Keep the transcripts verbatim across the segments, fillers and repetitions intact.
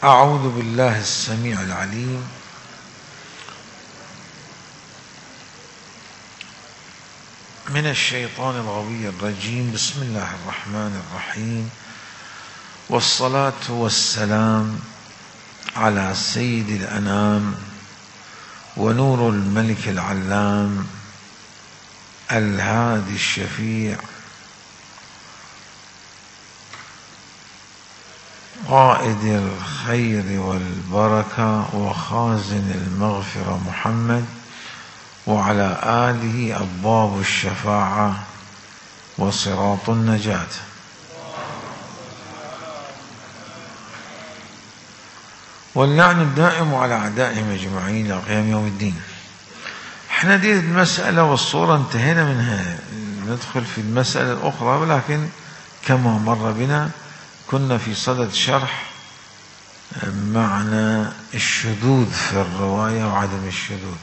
أعوذ بالله السميع العليم من الشيطان الغوي الرجيم. بسم الله الرحمن الرحيم، والصلاة والسلام على سيد الأنام ونور الملك العلام الهادي الشفيع قائد الخير والبركة وخازن المغفرة محمد، وعلى آله أبواب الشفاعة وصراط النجاة. واللعن الدائم على أعدائهم أجمعين إلى قيام يوم الدين. احنا دي المسألة والصورة انتهينا منها، ندخل في المسألة الأخرى، ولكن كما مر بنا كنا في صدد شرح معنى الشذوذ في الرواية وعدم الشذوذ،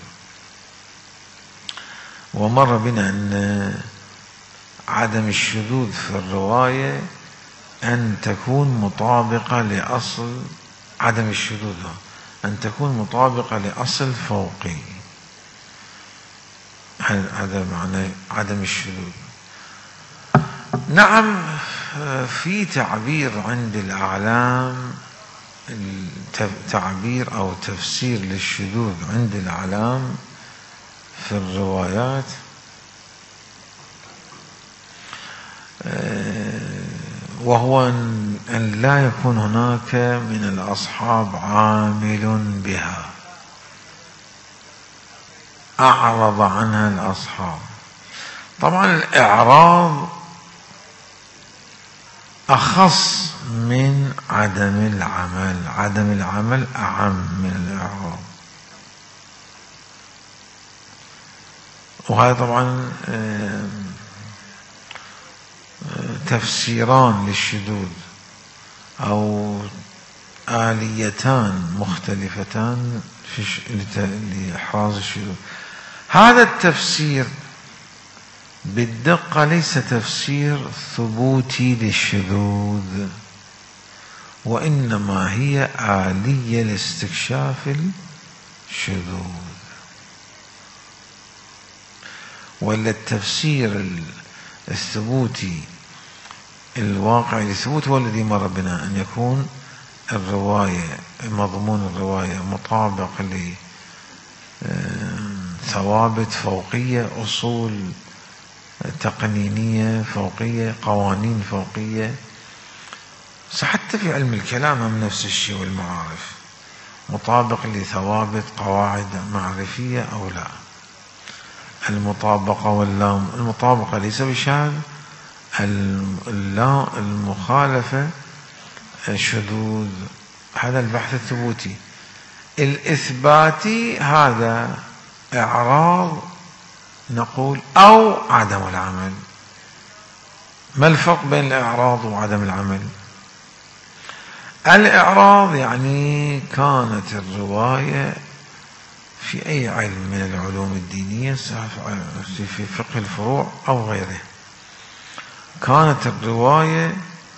ومر بنا أن عدم الشذوذ في الرواية أن تكون مطابقة لأصل عدم الشذوذ أن تكون مطابقة لأصل فوقي. هذا معنى عدم الشذوذ. نعم، في تعبير عند الأعلام، تعبير أو تفسير للشذوذ عند الأعلام في الروايات، وهو أن لا يكون هناك من الأصحاب عامل بها أعرض عنها الأصحاب. طبعا الإعراض أخص من عدم العمل، عدم العمل أعم من الإعراض. وهذا طبعا تفسيران للشذوذ أو آليتان مختلفتان لإحراز الشذوذ. هذا التفسير بالدقة ليس تفسير ثبوتي للشذوذ، وإنما هي آلية لاستكشاف الشذوذ. ولا التفسير الثبوتي الواقع للثبوت هو الذي مر بنا، أن يكون الرواية مضمون الرواية مطابق لثوابت فوقية، أصول تقنينية فوقية، قوانين فوقية. حتى في علم الكلام من نفس الشيء والمعارف، مطابق لثوابت قواعد معرفية أو لا. المطابقة واللام المطابقة ليس بشاذ، اللا المخالفة شذوذ. هذا البحث الثبوتي. الإثباتي هذا إعراض نقول أو عدم العمل. ما الفرق بين الإعراض وعدم العمل؟ الإعراض يعني كانت الرواية في أي علم من العلوم الدينية، في فقه الفروع أو غيره، كانت الرواية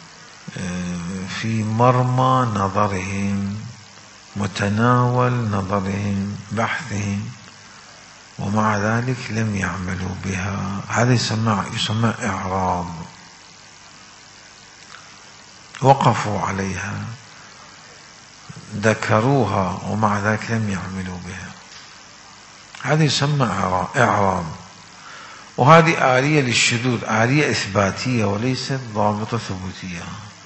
في مرمى نظرهم، متناول نظرهم، بحثهم، ومع ذلك لم يعملوا بها. هذا يسمى يسمى إعراض. وقفوا عليها، ذكروها، ومع ذلك لم يعملوا بها. هذا يسمى إعراض. وهذه آلية للشذوذ، آلية إثباتية وليست ضابطة ثبوتية.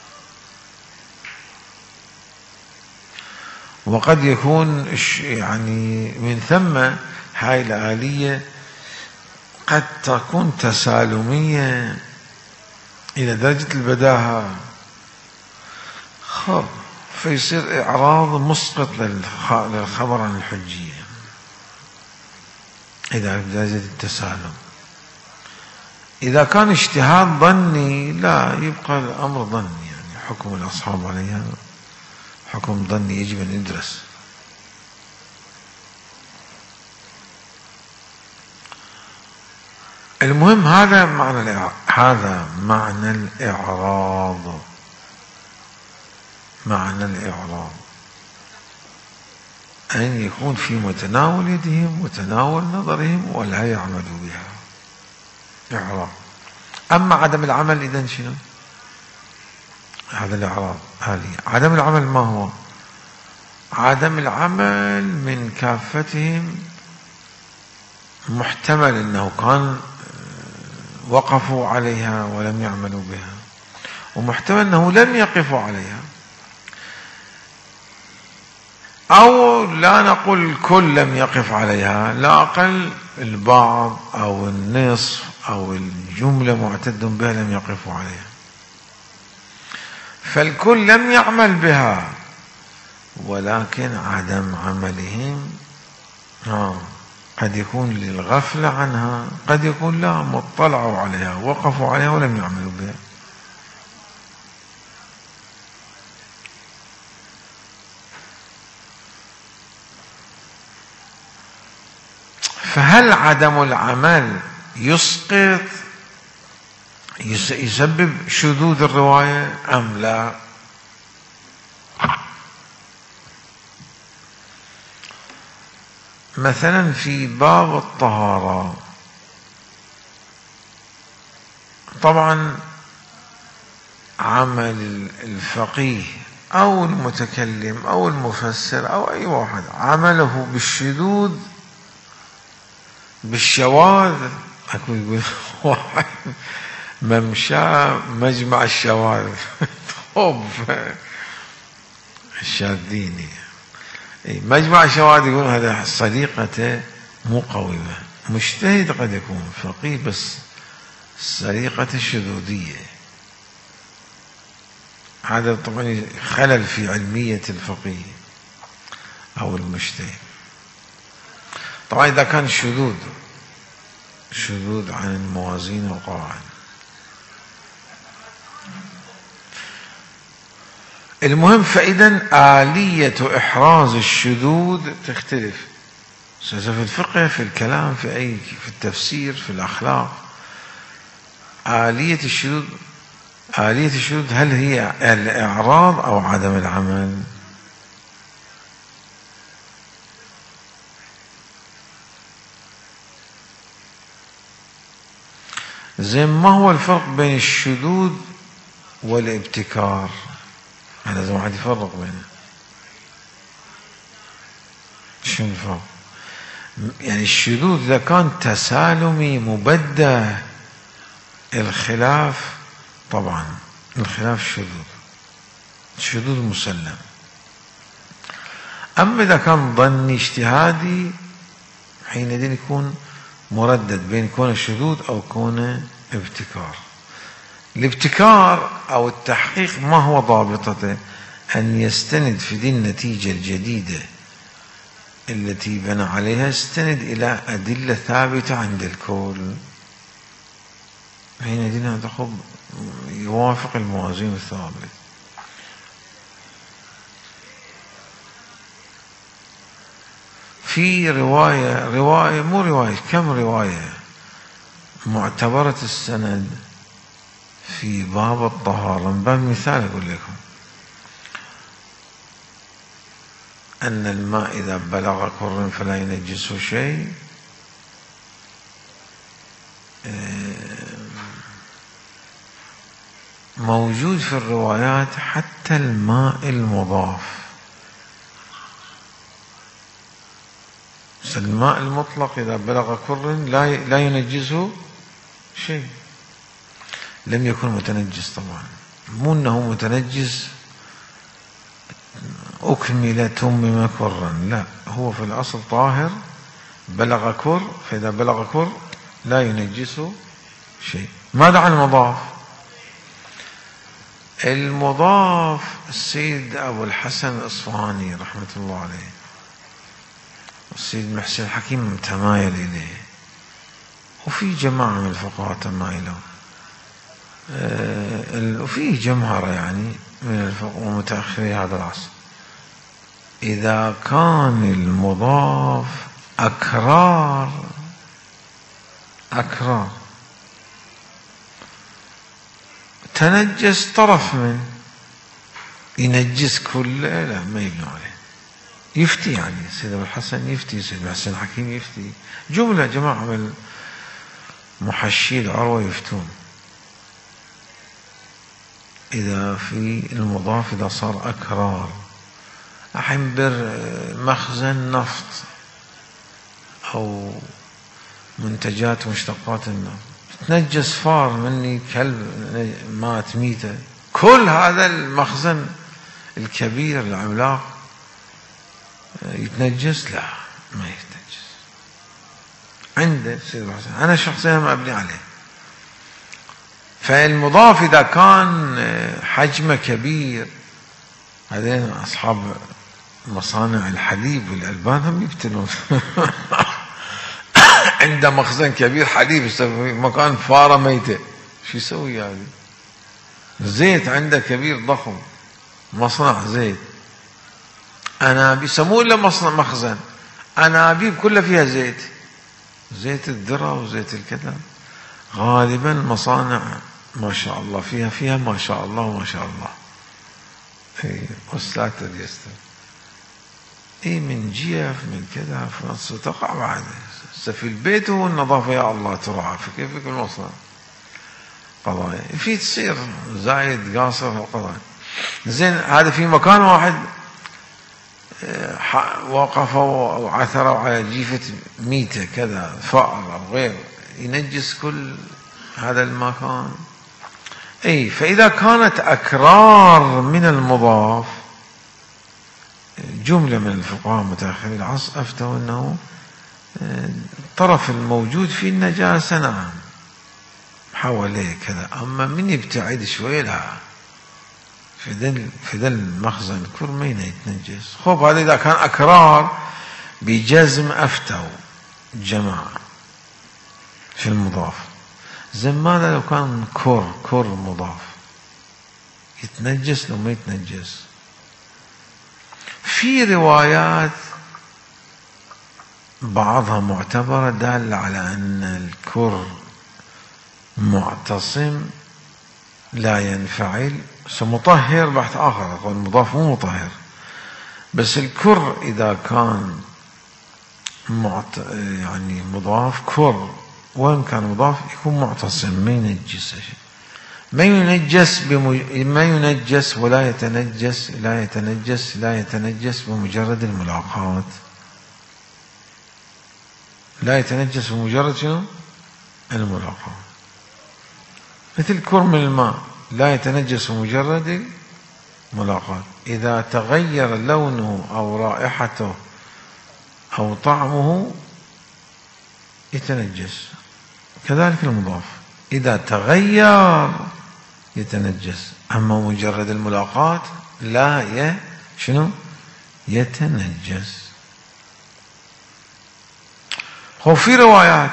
وقد يكون يعني من ثم هاي الآلية قد تكون تسالمية إلى درجة البداهة، خب فيصير إعراض مسقط للخبر عن الحجية إذا بدرجة التسالم. إذا كان اجتهاد ظني لا، يبقى الأمر ظني، يعني حكم الأصحاب عليها حكم ظني، يجب أن يدرس. المهم هذا معنى هذا معنى الإعراض. معنى الإعراض أن يكون في متناول يدهم وتناول نظرهم ولا يعملوا بها إعراض. أما عدم العمل إذن شنو؟ هذا الإعراض. هذه عدم العمل ما هو؟ عدم العمل من كافتهم محتمل أنه كان وقفوا عليها ولم يعملوا بها، ومحتمل أنه لم يقفوا عليها، أو لا نقول الكل لم يقف عليها، لا أقل البعض أو النصف أو الجملة معتد بها لم يقفوا عليها، فالكل لم يعمل بها، ولكن عدم عملهم آه قد يكون للغفلة عنها، قد يكون لا مطلعوا عليها وقفوا عليها ولم يعملوا بها. فهل عدم العمل يسقط يسبب شذوذ الرواية أم لا؟ مثلا في باب الطهارة طبعا عمل الفقيه أو المتكلم أو المفسر أو أي واحد عمله بالشذوذ بالشواذ. أكو يقول واحد ممشى مجمع الشواذ طب الشاذين مجمع الشواذ يقول هذا صديقته مو قويمة. مجتهد قد يكون فقيه بس السريقة الشذوذية، هذا طبعا خلل في علمية الفقيه أو المجتهد. طبعا إذا كان شذوذ شذوذ عن الموازين والقواعد. المهم فإذا آلية إحراز الشذوذ تختلف في الفقه، في الكلام، في أي في التفسير، في الأخلاق. آلية الشذوذ آلية الشذوذ هل هي الإعراض أو عدم العمل؟ زين ما هو الفرق بين الشذوذ والابتكار؟ لازم واحد يفرق بينه. شنو الفرق؟ يعني الشذوذ إذا كان تسالمي مبدع الخلاف، طبعا الخلاف شذوذ، الشذوذ مسلم. أما إذا كان ظني اجتهادي حينئذ يكون مردد بين كونه شذوذ أو كونه ابتكار. الابتكار أو التحقيق ما هو ضابطته؟ أن يستند في دي النتيجة الجديدة التي بنى عليها يستند إلى أدلة ثابتة عند الكل، حينئذ هذا يوافق الموازين الثابت. في رواية رواية مو رواية كم رواية معتبرة السند في باب الطهارة. من باب مثال أقول لكم أن الماء إذا بلغ كر فلا ينجسه شيء، موجود في الروايات حتى الماء المضاف. الماء المطلق إذا بلغ كر لا لا ينجسه شيء، لم يكن متنجس طبعا، مو أنه متنجس أكمل تمم كرا، لا، هو في الأصل طاهر بلغ كر، فإذا بلغ كر لا ينجسه شيء. ماذا عن المضاف؟ المضاف السيد أبو الحسن الإصفهاني رحمة الله عليه والسيد محسن الحكيم تمايل إليه، وفي جماعة من الفقهاء تمايلوا، وفيه جمهرة يعني من الفقهاء ومتأخري هذا العصر. إذا كان المضاف أكرار أكرار تنجس طرف من، ينجس كله لا ما يبنى عليه، يفتي، يعني سيد أبو الحسن يفتي، سيد حسن الحكيم يفتي، جملة جماعة من محشي العروة يفتون. إذا في المضاف إذا صار أكرار، الحين بر مخزن نفط أو منتجات ومشتقات النفط، تنجس فار مني، كلب مات ميتة، كل هذا المخزن الكبير العملاق يتنجس؟ لا، ما يتنجس. عنده سيد الحسن أنا شخصيا ما أبني عليه. فالمضاف إذا كان حجمه كبير، هذين أصحاب مصانع الحليب والألبان هم يبتلون عنده مخزن كبير حليب في مكان فارة ميتة، شو يسوي هذا؟ زيت عنده كبير ضخم، مصنع زيت، أنا بيسموه له مصنع مخزن، أنابيب كلها فيها زيت، زيت الذرة وزيت الكذا. غالبا مصانع ما شاء الله فيها فيها ما شاء الله وما شاء الله. اي وساتر يستر، اي من جيف من كذا فتقع بعد في البيت والنظافة يا الله ترعى، فكيف في المصنع قضايا في تصير زايد قاصر في القضايا. زين هذا في مكان واحد وقفوا أو عثروا على جيفة ميتة كذا فأر أو غيره، ينجس كل هذا المكان. أي فإذا كانت أكرار من المضاف، جملة من الفقهاء متأخري العصر أفتوا أنه الطرف الموجود في النجاسة نعم حواليه كذا، أما من يبتعد شوي لا، في ذل في ذل المخزن كرمين يتنجس. خب هذا إذا كان أكرار بجزم أفتوا الجماعة في المضاف. زين ماذا لو كان كر كر مضاف، يتنجس لو ما يتنجس؟ في روايات بعضها معتبرة دالة على أن الكر معتصم لا ينفعل، سمطهر بحث آخر، أقول المضاف مو مطهر، بس الكر إذا كان معت... يعني مضاف كر وإن كان مضاف يكون معتصم ما ينجس شيء، ما ينجس بمج... ما ينجس ولا يتنجس لا يتنجس لا يتنجس بمجرد الملاقات، لا يتنجس بمجرد شنو؟ الملاقات. مثل كرم الماء لا يتنجس بمجرد الملاقات، إذا تغير لونه أو رائحته أو طعمه يتنجس. كذلك المضاف إذا تغير يتنجس، أما مجرد الملاقات لا ي... شنو؟ يتنجس. هو في روايات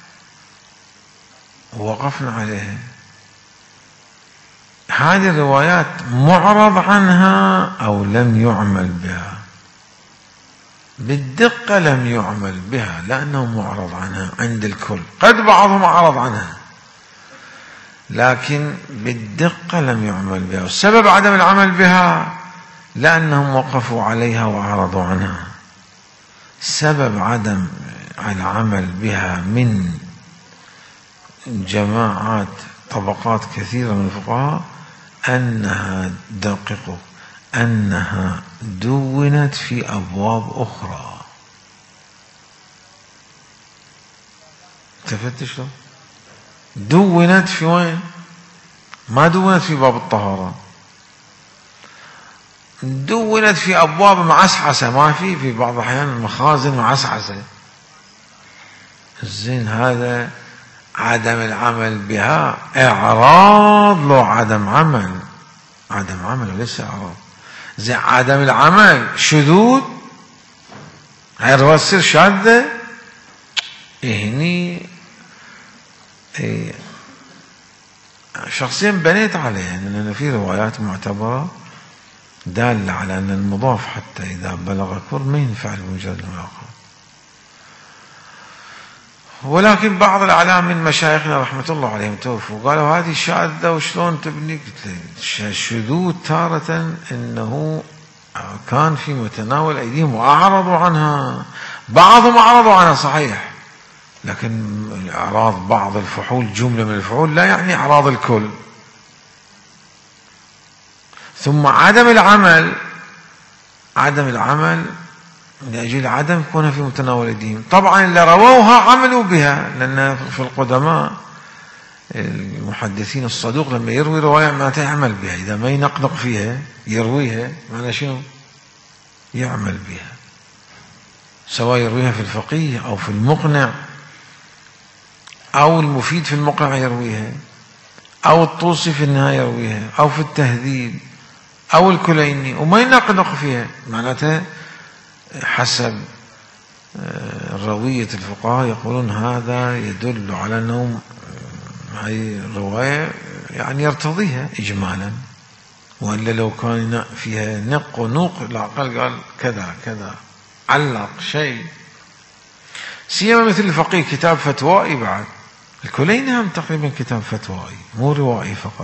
وقفنا عليها، هذه الروايات معرض عنها أو لم يعمل بها، بالدقة لم يعمل بها لأنه معرض عنها عند الكل، قد بعضهم أعرض عنها لكن بالدقة لم يعمل بها. والسبب عدم العمل بها لأنهم وقفوا عليها وأعرضوا عنها. سبب عدم العمل بها من جماعات طبقات كثيرة من الفقهاء أنها دققوا أنها دونت في أبواب أخرى. تفتش له دونت في وين؟ ما دونت في باب الطهارة، دونت في أبواب معسعسة، ما في في بعض الأحيان المخازن معسعسة. الزين هذا عدم العمل بها إعراض لو عدم عمل، عدم عمل وليس إعراض. زين عدم العمل شذوذ، هاي الرواية تصير شاذة. هني إيه شخصيا بنيت عليه أن في روايات معتبرة دالة على أن المضاف حتى إذا بلغ كر ما ينفع بمجرد الملاقات. ولكن بعض الأعلام من مشايخنا رحمة الله عليهم توفوا قالوا هذه شاذة وشلون تبني؟ قلت له الشذوذ تارة أنه كان في متناول أيديهم وأعرضوا عنها. بعضهم أعرضوا عنها صحيح، لكن إعراض بعض الفحول جملة من الفحول لا يعني إعراض الكل. ثم عدم العمل، عدم العمل لأجل عدم كونها في متناول أيديهم. طبعا اللي رووها عملوا بها، لأن في القدماء المحدثين الصدوق لما يروي رواية ما يعمل بها، إذا ما ينقنق فيها يرويها معنى شنو؟ يعمل بها، سواء يرويها في الفقيه أو في المقنع أو المفيد في المقنع يرويها، أو الطوسي في النهاية يرويها، أو في التهذيب، أو الكليني، وما ينقنق فيها. معناتها حسب روية الفقهاء يقولون هذا يدل على أنهم هاي الرواية يعني يرتضيها إجمالا، وإلا لو كان فيها نق ونوق العقل قال كذا كذا علق شيء. سيما مثل الفقيه كتاب فتوائي، بعد الكليني هم تقريبا كتاب فتوائي مو روائي فقط.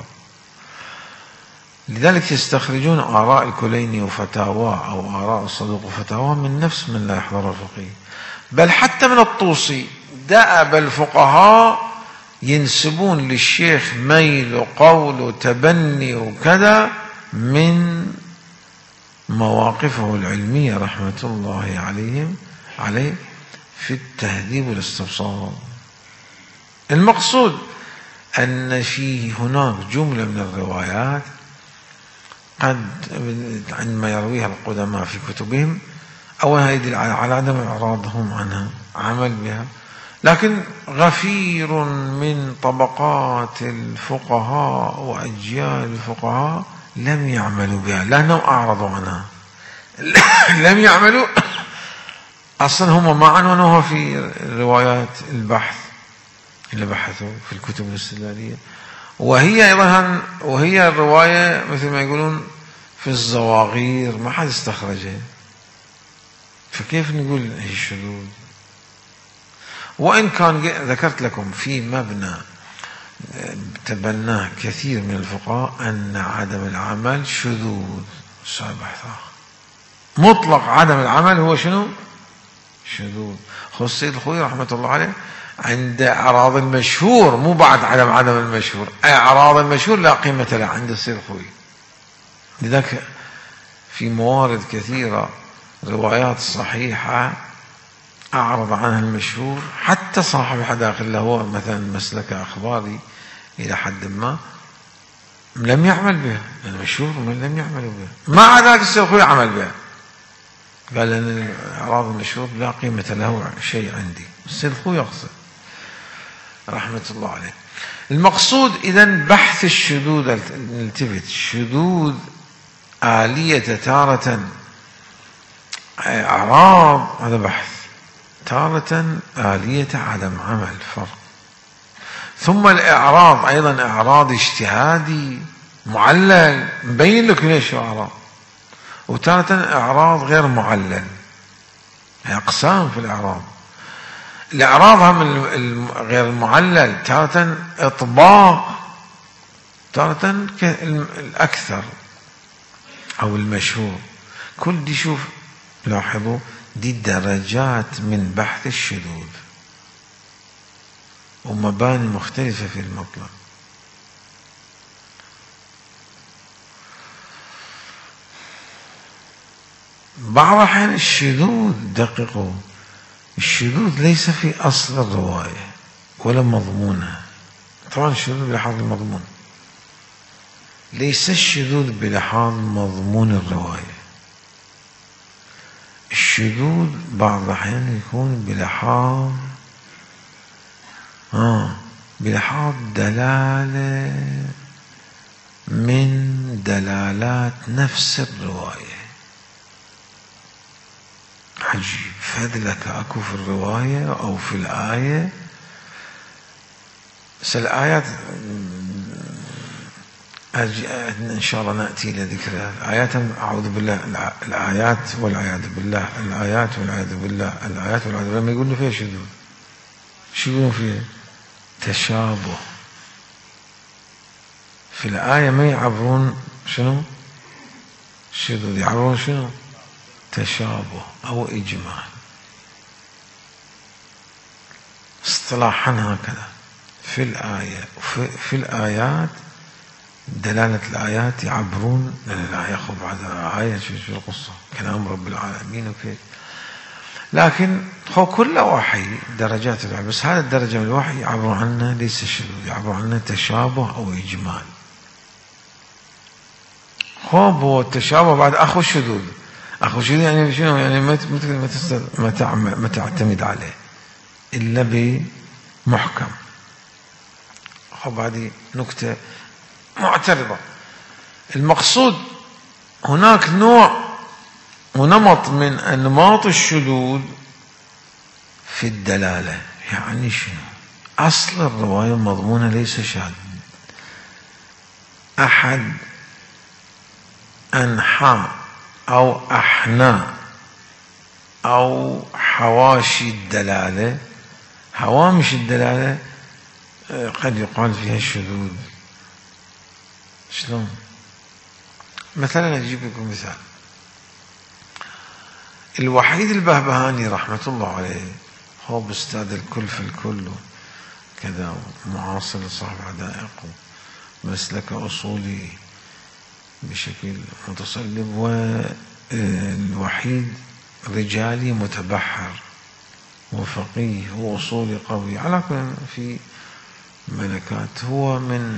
لذلك يستخرجون آراء الكليني وفتاواه أو آراء الصدوق وفتاواه من نفس من لا يحضر الفقيه. بل حتى من الطوسي دأب الفقهاء ينسبون للشيخ ميل وقول وتبني وكذا من مواقفه العلمية رحمة الله عليهم عليه في التهذيب والاستبصار. المقصود أن في هناك جملة من الروايات قد عندما يرويها القدماء في كتبهم أولا يدل على عدم إعراضهم عنها، عمل بها، لكن غفير من طبقات الفقهاء وأجيال الفقهاء لم يعملوا بها لأنهم أعرضوا عنها. لم يعملوا أصلا هم ما عنونوها في روايات البحث اللي بحثوا في الكتب الاستدلالية، وهي أيضا وهي الرواية مثل ما يقولون في الزواغير ما حد استخرجها، فكيف نقول هي شذوذ؟ وإن كان ذكرت لكم في مبنى تبناه كثير من الفقهاء أن عدم العمل شذوذ، صعب بحثها. مطلق عدم العمل هو شنو؟ شذوذ. خو السيد الخوي رحمة الله عليه عند أعراض المشهور، مو بعد عدم عدم المشهور، أعراض المشهور لا قيمة له عند السيد الخوي. لذلك في موارد كثيرة روايات صحيحة أعرض عنها المشهور، حتى صاحب الحدائق اللي هو مثلا مسلك أخباري إلى حد ما لم يعمل بها، المشهور من لم يعمل بها، مع ذلك السيد الخوي عمل بها، قال أن أعراض المشهور لا قيمة له شيء عندي. السيد الخوي يقصد رحمة الله عليه. المقصود إذن بحث الشذوذ، نلتفت الشذوذ آلية تارة أعراض، هذا بحث، تارة آلية عدم عمل، فرق. ثم الإعراض أيضا إعراض اجتهادي معلل مبين لك ليش أعراض، وتارة إعراض غير معلل، أقسام في الإعراض. الإعراض هم غير المعلل تارة إطباق، تارة الأكثر أو المشهور. كل دي شوف لاحظوا دي درجات من بحث الشذوذ ومباني مختلفة في المطلق. بعض الأحيان الشذوذ دققوا، الشذوذ ليس في أصل الرواية ولا مضمونها. طبعا الشذوذ بلحاظ المضمون، ليس الشذوذ بلحاظ مضمون الرواية. الشذوذ بعض الأحيان يكون بلحاظ آه بلحاظ دلالة من دلالات نفس الرواية. عجيب، فذلك أكو في الرواية أو في الآية، الآيات إن شاء الله نأتي إلى ذكرها. الآيات أعوذ بالله، الآيات والعياذ بالله، الآيات والعياذ بالله، الآيات والعياذ بالله، ما يقولون فيها شذوذ، شو يقولون فيها؟ تشابه. في الآية ما يعبرون شنو؟ الشذوذ يعبرون شنو؟ تشابه أو إجمال. اصطلاحا هكذا في الآية في, في الآيات دلالة الآيات يعبرون الآية خب بعد آية في القصة كلام رب العالمين وكيف، لكن هو كل وحي درجات الوحي، بس هذا الدرجة من الوحي يعبرون عنه ليس شذوذ، يعبرون عنه تشابه أو إجمال. خوب هو التشابه بعد أخو الشذوذ. أخو الشذوذ يعني شنو؟ يعني ما ما تعتمد عليه إلا بمحكم. خوب هذه نكتة معترضة. المقصود هناك نوع ونمط من أنماط الشذوذ في الدلالة. يعني شنو؟ أصل الرواية المضمونة ليس شاذ، أحد أنحاء أو أحناء أو حواشي الدلالة، هوامش الدلالة قد يقال فيها الشذوذ. شلون؟ مثلا أجيب لكم مثال. الوحيد البهبهاني رحمة الله عليه هو أستاذ الكل في الكل كذا، معاصر صاحب حدائق ومسلك أصولي بشكل متصلب، والوحيد رجالي متبحر وفقيه وأصولي قوي على كل في ملكات. هو من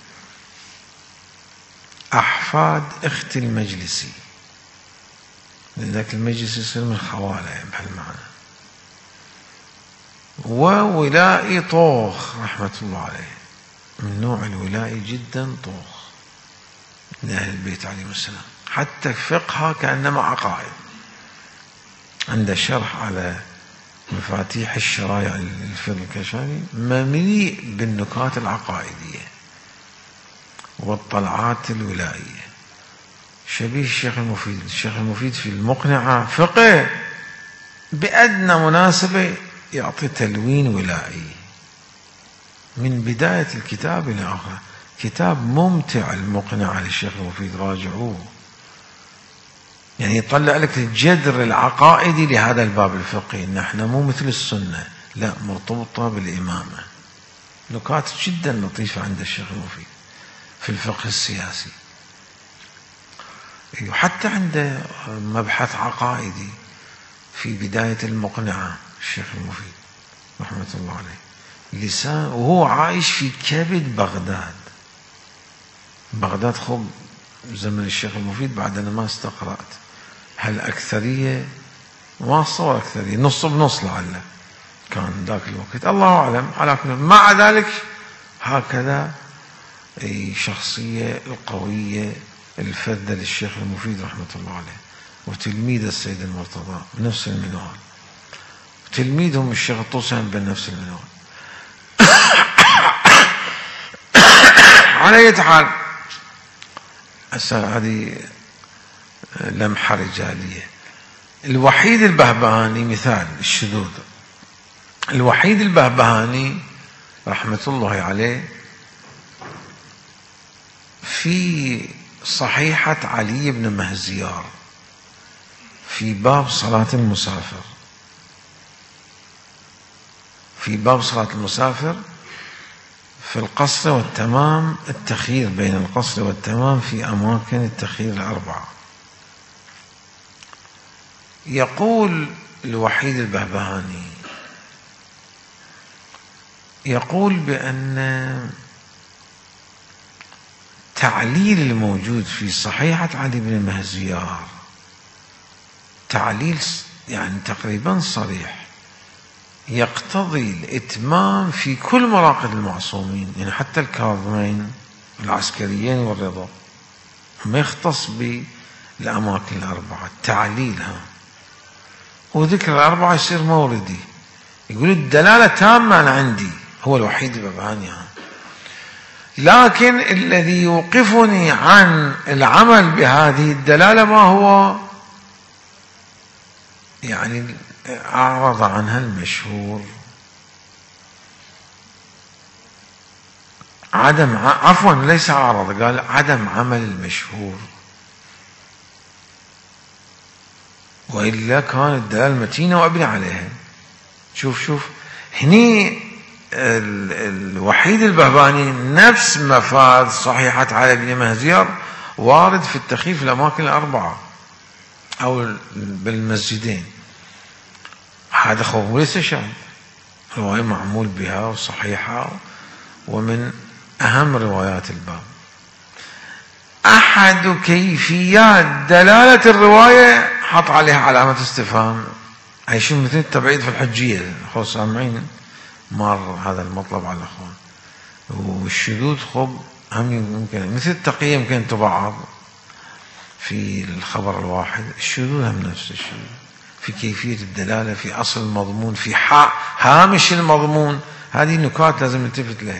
أحفاد أخت المجلسي، لذلك المجلس يصير من خواله بهالمعنى. وولائي طوخ رحمة الله عليه، من نوع الولائي جدا طوخ لأهل البيت عليهم السلام، حتى فقهها كأنما عقائد. عنده شرح على مفاتيح الشرايع الفقه الكشاني ممليء بالنكات العقائدية والطلعات الولائية، شبيه الشيخ المفيد. الشيخ المفيد في المقنعة فقه بأدنى مناسبة يعطي تلوين ولائي من بداية الكتاب إلى آخره. كتاب ممتع المقنعة للشيخ المفيد، راجعوه. يعني يطلع لك الجذر العقائدي لهذا الباب الفقهي. نحن مو مثل السنة، لا، مرتبطة بالإمامة. نكات جدا لطيفة عند الشيخ المفيد في الفقه السياسي. حتى عنده مبحث عقائدي في بداية المقنعة الشيخ المفيد رحمة الله عليه، لسان، وهو عايش في كبد بغداد. بغداد خب زمن الشيخ المفيد بعد أنا ما استقرأت هل أكثرية، ما صور أكثرية، نص بنص لعله كان ذاك الوقت، الله أعلم. على كل، مع ذلك هكذا شخصية القوية الفذة للشيخ المفيد رحمة الله عليه، وتلميذ السيد المرتضى بنفس المنوال، وتلميذهم الشيخ الطوسي بنفس المنوال. على أي حال، هذه لمحة رجالية. الوحيد البهبهاني مثال الشذوذ. الوحيد البهبهاني رحمة الله عليه في صحيحة علي بن مهزيار في باب صلاة المسافر، في باب صلاة المسافر في القصر والتمام، التخيير بين القصر والتمام في أماكن التخيير الأربعة. يقول الوحيد البهبهاني، يقول بأن تعليل الموجود في صحيحة علي بن مهزيار تعليل يعني تقريبا صريح، يقتضي الإتمام في كل مراقد المعصومين، يعني حتى الكاظمين العسكريين والرضا، ما يختص بالأماكن الأربعة. تعليلها وذكر الأربعة يصير موردي. يقول الدلالة تامة أنا عندي، هو الوحيد البهبهاني، لكن الذي يوقفني عن العمل بهذه الدلالة ما هو؟ يعني أعرض عنها المشهور، عدم عفوا ليس أعرض، قال عدم عمل المشهور. وإلا كانت الدلالة متينة وأبني عليها. شوف شوف هني الوحيد البهباني نفس مفاد صحيحة علي بن مهزير وارد في التخييف في الأماكن الأربعة أو بالمسجدين. هذا خوف وليس شاذ، رواية معمول بها وصحيحة ومن أهم روايات الباب. أحد كيفيات دلالة الرواية حط عليها علامة استفهام، أي شيء مثل التبعيد في الحجية. أخو سامعين مر هذا المطلب على الأخوان. والشذوذ خب هم يمكن مثل التقية يمكن تبعض في الخبر الواحد، الشذوذ هم نفس الشيء في كيفية الدلالة، في أصل المضمون، في هامش المضمون. هذه نكات لازم نلتفت لها.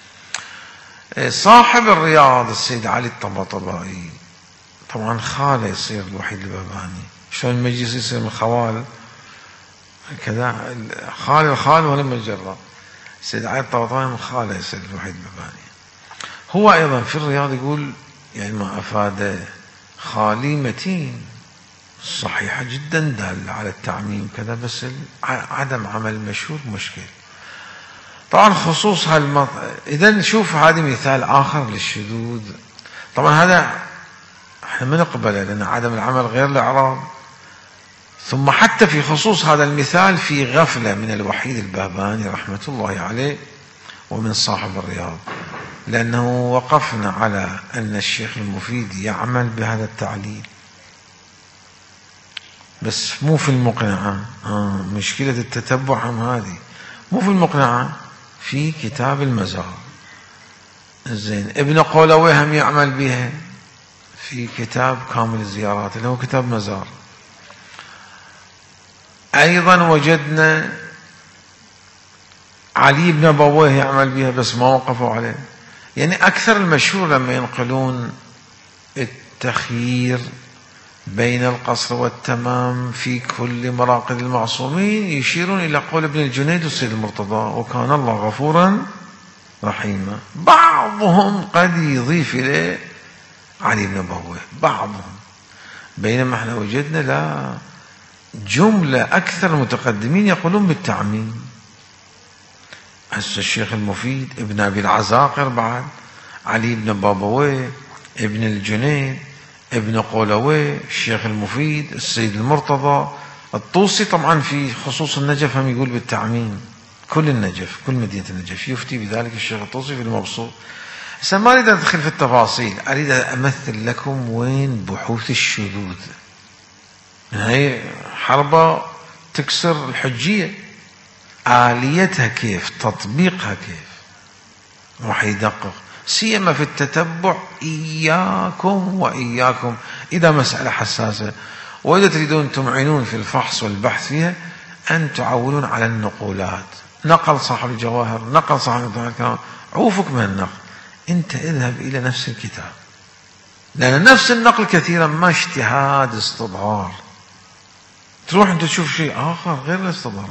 صاحب الرياض السيد علي الطباطبائي طبعا خاله يصير الوحيد البهباني. شلون المجلس يصير من خوال كذا، خال الخال ولم يجرب. السيد علي الطباطبائي من خاله يصير الوحيد البهباني. هو أيضا في الرياض يقول يعني ما أفاد خالي متين صحيحة جدا دال على التعميم كذا، بس عدم عمل مشهور مشكل. طبعا خصوص هالمط... إذا نشوف هذا مثال آخر للشذوذ. طبعا هذا احنا ما نقبله لأن عدم العمل غير الإعراب. ثم حتى في خصوص هذا المثال في غفلة من الوحيد البهباني رحمة الله عليه ومن صاحب الرياض، لأنه وقفنا على أن الشيخ المفيد يعمل بهذا التعليل بس مو في المقنعة. آه مشكلة التتبع هم هذه، مو في المقنعة، في كتاب المزار. زين ابن قولوي هم يعمل بها في كتاب كامل الزيارات اللي هو كتاب مزار. أيضا وجدنا علي بن بويه يعمل بها بس ما وقفوا عليه. يعني أكثر المشهور لما ينقلون التخيير بين القصر والتمام في كل مراقد المعصومين يشيرون إلى قول ابن الجنيد والسيد المرتضى وكان الله غفورا رحيما. بعضهم قد يضيف إليه علي بن بويه بعضهم، بينما احنا وجدنا لا، جملة أكثر المتقدمين يقولون بالتعميم. هسه الشيخ المفيد، ابن أبي العزاقر بعد، علي بن بابويه، ابن الجنيد، ابن قولوي، الشيخ المفيد، السيد المرتضى، الطوسي. طبعا في خصوص النجف هم يقول بالتعميم، كل النجف كل مدينة النجف يفتي بذلك الشيخ الطوسي في المبسوط. هسه ما أريد أدخل في التفاصيل، أريد أمثل لكم وين بحوث الشذوذ. هي حربة تكسر الحجية، آليتها كيف، تطبيقها كيف، راح يدقق سيما في التتبع. إياكم وإياكم إذا مسألة حساسة وإذا تريدون تمعنون في الفحص والبحث فيها أن تعولون على النقولات. نقل صاحب الجواهر، نقل صاحب الكلام، عوفك من النقل، أنت اذهب إلى نفس الكتاب، لأن نفس النقل كثيرا ما اجتهاد استظهار. تروح أنت تشوف شيء آخر غير الاستظهار.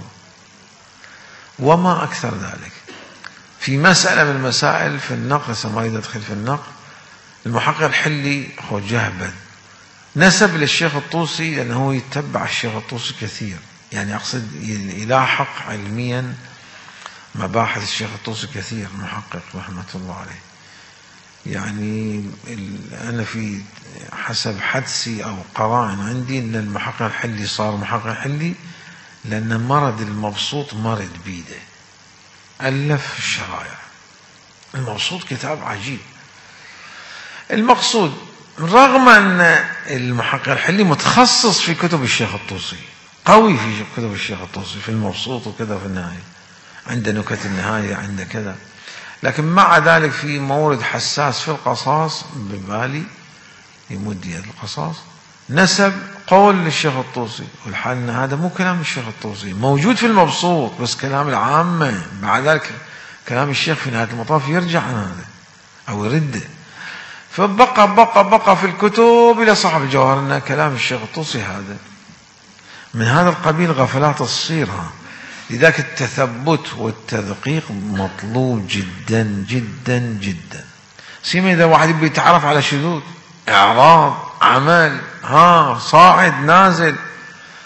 وما أكثر ذلك في مسألة من المسائل في النقل، ما يدخل في النقل. المحقق الحلي هو جهبذ نسب للشيخ الطوسي لأنه يتبع الشيخ الطوسي كثير، يعني أقصد يلاحق علميا مباحث الشيخ الطوسي كثير. محقق رحمة الله عليه، يعني أنا في حسب حدسي أو قرائن عندي أن المحقق الحلي صار محقق حلي لأن مرض المبسوط مرض بيده، ألف الشرائع. المبسوط كتاب عجيب. المقصود رغم أن المحقق الحلي متخصص في كتب الشيخ الطوسي، قوي في كتب الشيخ الطوسي في المبسوط وكذا، في النهاية عنده نكت النهاية، عنده كذا، لكن مع ذلك في مورد حساس في القصاص ببالي يمد يد القصاص، نسب قول للشيخ الطوسي، والحال أن هذا مو كلام الشيخ الطوسي، موجود في المبسوط بس كلام العامة. مع ذلك كلام الشيخ في نهاية المطاف يرجع عن هذا أو يرده، فبقى بقى بقى في الكتب إلى صاحب الجواهر أن كلام الشيخ الطوسي هذا من هذا القبيل. غفلات الصيرة. لذلك التثبت والتدقيق مطلوب جدا جدا جدا، سيما إذا واحد يبي يتعرف على شذوذ، إعراض، عمل، ها صاعد نازل،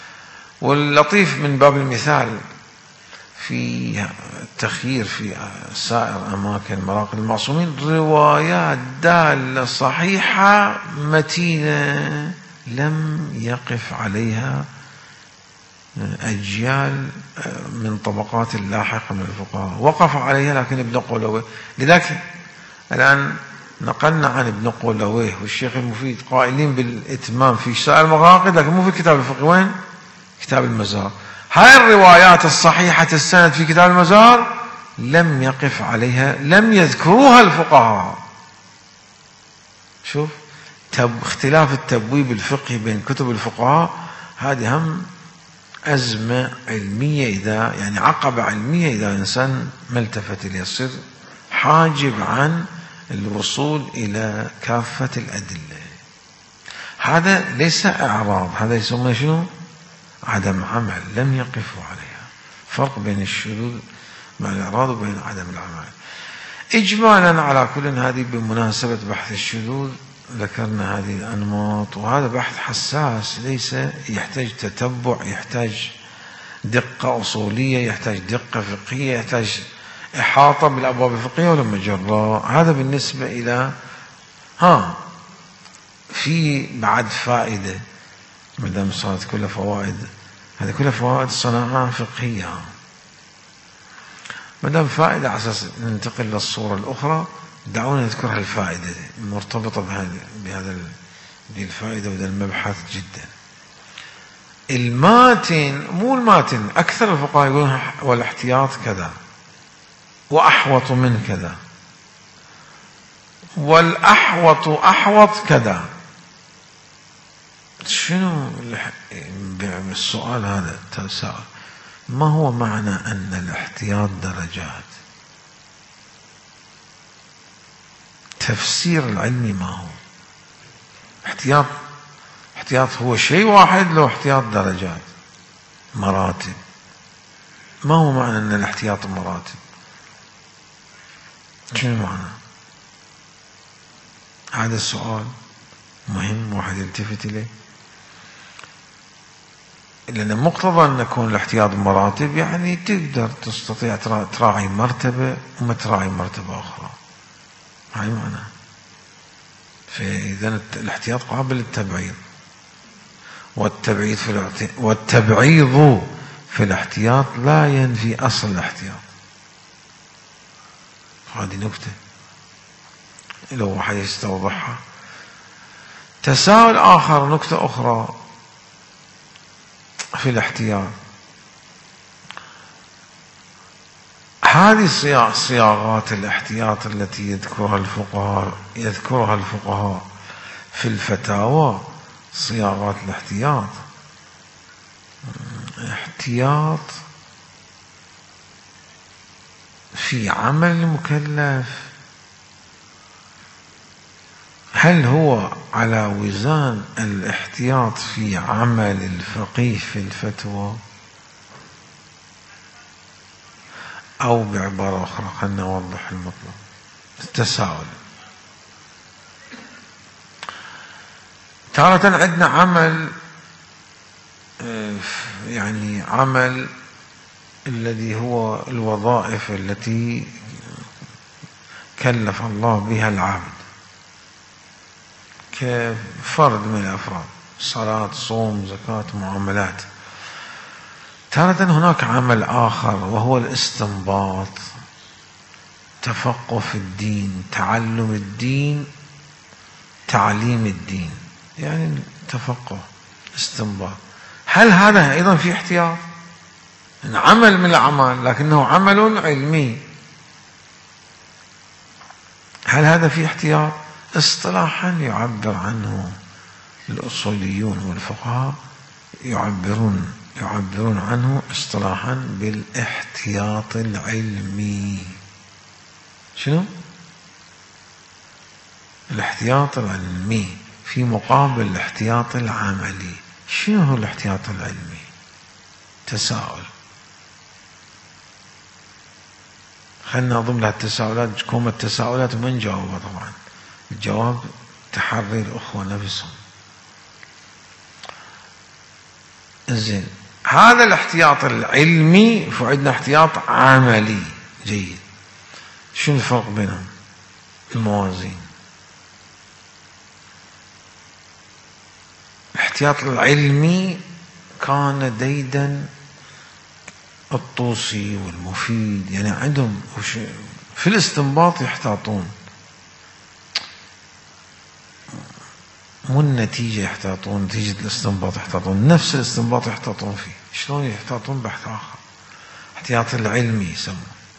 واللطيف من باب المثال في التخيير في سائر أماكن مراقد المعصومين روايات دالة صحيحة متينة لم يقف عليها أجيال من طبقات اللاحقة من الفقهاء، وقف عليها لكن ابن قولويه. لذلك الآن نقلنا عن ابن قولويه والشيخ المفيد قائلين بالإتمام في سائر المراقد، لكن مو في كتاب الفقه. وين؟ كتاب المزار. هاي الروايات الصحيحة السند في كتاب المزار لم يقف عليها، لم يذكروها الفقهاء. شوف تب اختلاف التبويب الفقهي بين كتب الفقهاء، هذه هم أزمة علمية، إذا يعني عقبة علمية إذا إنسان ما التفت إليه، يصير حاجب عن الوصول إلى كافة الأدلة. هذا ليس إعراض، هذا يسمى شنو؟ عدم عمل، لم يقفوا عليها. فرق بين الشذوذ مع الإعراض وبين عدم العمل. إجمالا على كل، هذه بمناسبة بحث الشذوذ ذكرنا هذه الأنماط، وهذا بحث حساس، ليس يحتاج تتبع، يحتاج دقة أصولية، يحتاج دقة فقهية، يحتاج إحاطة بالأبواب الفقهية ولا مجرة. هذا بالنسبة إلى ها في بعد فائدة، ما دام صارت كلها فوائد، هذه كلها فوائد صناعة فقهية. ما دام فائدة على أساس ننتقل للصورة الأخرى، دعونا نذكر الفائدة المرتبطة بهذا الفائدة وهذا المبحث جدا. الماتن، مو الماتن، أكثر الفقهاء يقولون والاحتياط كذا وأحوط من كذا، والأحوط أحوط كذا. شنو السؤال هذا؟ تساؤل، ما هو معنى أن الاحتياط درجات؟ تفسير العلمي ما هو؟ احتياط احتياط هو شيء واحد، لو احتياط درجات مراتب. ما هو معنى أن الاحتياط مراتب؟ شنو معنى؟ هذا السؤال مهم واحد يلتفت إليه، لأن مقتضى أن يكون الاحتياط مراتب يعني تقدر تستطيع تراعي مرتبة وما تراعي مرتبة أخرى. هاي معنى. فإذا الاحتياط قابل للتبعيض، والتبعيض في الاحتياط والتبعيض في الاحتياط لا ينفي أصل الاحتياط. هذه نكتة لو واحد يستوضحها. تساؤل آخر، نكتة أخرى في الاحتياط، هذه صياغات الاحتياط التي يذكرها الفقهاء يذكرها الفقهاء في الفتاوى، صياغات الاحتياط، احتياط في عمل المكلف، هل هو على وزان الاحتياط في عمل الفقيه في الفتوى؟ أو بعبارة أخرى خلنا نوضح المطلب. التساؤل، تارة عندنا عمل يعني عمل الذي هو الوظائف التي كلف الله بها العبد كفرد من الأفراد، صلاة، صوم، زكاة، معاملات. تارة هناك عمل آخر وهو الاستنباط، تفقه في الدين، تعلم الدين، تعليم الدين، يعني تفقه، استنباط. هل هذا أيضا في احتياط؟ عمل من الأعمال لكنه عمل علمي، هل هذا في احتياط؟ اصطلاحا يعبر عنه الأصوليون والفقهاء، يعبرون يعبرون عنه اصطلاحا بالاحتياط العلمي. شنو؟ الاحتياط العلمي في مقابل الاحتياط العملي. شنو هو الاحتياط العلمي؟ تساؤل، خلنا نضم لها التساؤلات، كوم التساؤلات وما نجاوبها طبعا، الجواب تحري الأخوة نفسهم. زين، هذا الاحتياط العلمي، فعندنا احتياط عملي جيد. شنو الفرق بينهم؟ الموازين. الاحتياط العلمي كان ديدا الطوسي والمفيد، يعني عندهم في الاستنباط يحتاطون، مو النتيجة يحتاطون، نتيجة الاستنباط يحتاطون، نفس الاستنباط يحتاطون فيه. شلون يحتاطون؟ بحث آخر، احتياط العلمي يسمونه،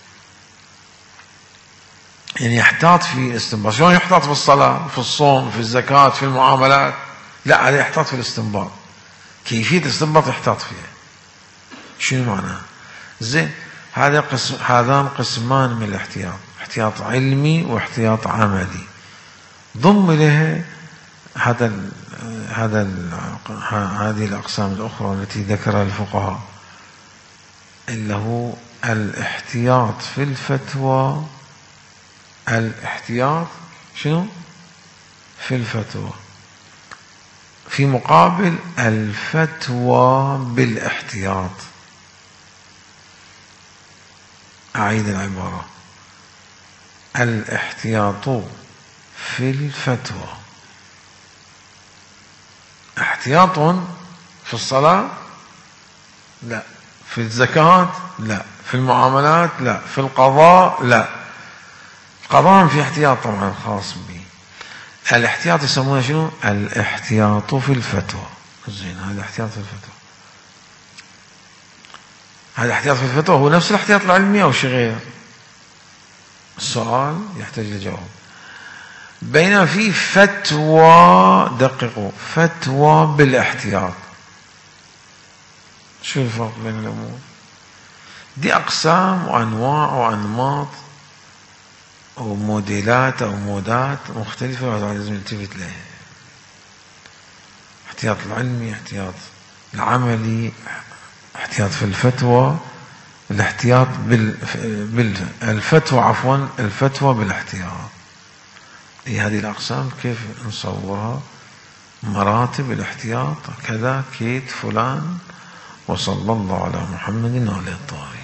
يعني يحتاط في الاستنباط. شلون يحتاط في الصلاة، في الصوم، في الزكاة، في المعاملات؟ لا، هذا يحتاط في الاستنباط، كيفية الاستنباط يحتاط فيها. شنو معناها؟ زين، هذا قسم، هذان قسمان من الاحتياط، احتياط علمي واحتياط عملي. ضم إليها هذا ال هذا ال هذه الأقسام الأخرى التي ذكرها الفقهاء، اللي هو الاحتياط في الفتوى. الاحتياط شنو؟ في الفتوى، في مقابل الفتوى بالاحتياط. أعيد العبارة: الاحتياط في الفتوى، احتياط في الصلاة لا، في الزكاة لا، في المعاملات لا، في القضاء لا. القضاء في احتياط طبعا خاص به. الاحتياط يسمونه شنو؟ الاحتياط في الفتوى. زين، هذا احتياط في الفتوى. هذا الاحتياط في الفتوى هو نفس الاحتياط العلمي أو شيء غير؟ السؤال يحتاج لجواب. بينما في فتوى، دققوا، فتوى بالاحتياط. شو الفرق بين الأمور؟ دي أقسام وأنواع وأنماط وموديلات أو مودات مختلفة، وهذا لازم نلتفت لها. احتياط العلمي، احتياط العملي، احتياط في الفتوى، الاحتياط بال... بالفتوى، عفوا الفتوى بالاحتياط. هي هذه الأقسام كيف نصورها؟ مراتب الاحتياط كذا، كيت فلان. وصلى الله على محمد وعلى آله الطاهرين.